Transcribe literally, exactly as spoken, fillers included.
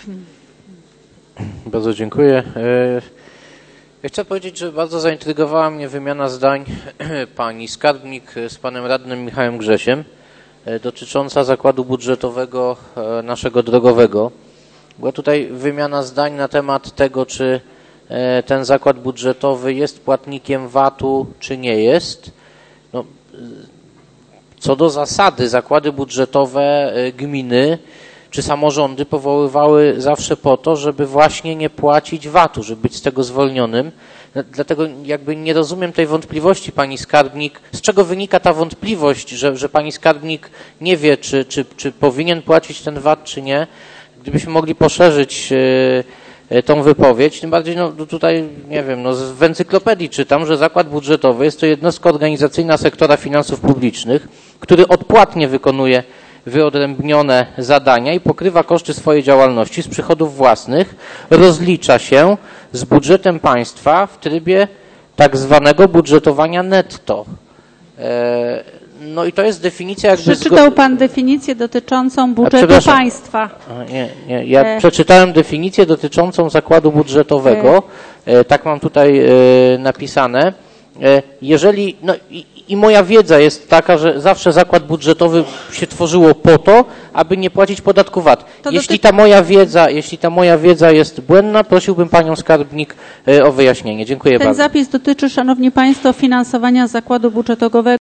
Bardzo dziękuję. Ja chcę powiedzieć, że bardzo zaintrygowała mnie wymiana zdań pani skarbnik z panem radnym Michałem Grzesiem dotycząca zakładu budżetowego naszego drogowego. Była tutaj wymiana zdań na temat tego, czy ten zakład budżetowy jest płatnikiem V A T-u, czy nie jest. No, co do zasady, zakłady budżetowe gminy czy samorządy powoływały zawsze po to, żeby właśnie nie płacić V A T-u, żeby być z tego zwolnionym. Dlatego jakby nie rozumiem tej wątpliwości pani skarbnik. Z czego wynika ta wątpliwość, że, że pani skarbnik nie wie, czy, czy, czy powinien płacić ten V A T, czy nie? Gdybyśmy mogli poszerzyć yy, tą wypowiedź, tym bardziej no, tutaj, nie wiem, no, w encyklopedii czytam, że zakład budżetowy jest to jednostka organizacyjna sektora finansów publicznych, który odpłatnie wykonuje wyodrębnione zadania i pokrywa koszty swojej działalności z przychodów własnych, rozlicza się z budżetem państwa w trybie tak zwanego budżetowania netto. No i to jest definicja jakby... Przeczytał pan definicję dotyczącą budżetu państwa. Nie, nie, ja e... przeczytałem definicję dotyczącą zakładu budżetowego, e... tak mam tutaj e, napisane. E, jeżeli, no i, i moja wiedza jest taka, że zawsze zakład budżetowy się tworzyło po to, aby nie płacić podatku V A T. To jeśli ta moja wiedza, jeśli ta moja wiedza jest błędna, prosiłbym panią skarbnik e, o wyjaśnienie. Dziękuję Ten bardzo. Ten zapis dotyczy, szanowni państwo, finansowania zakładu budżetowego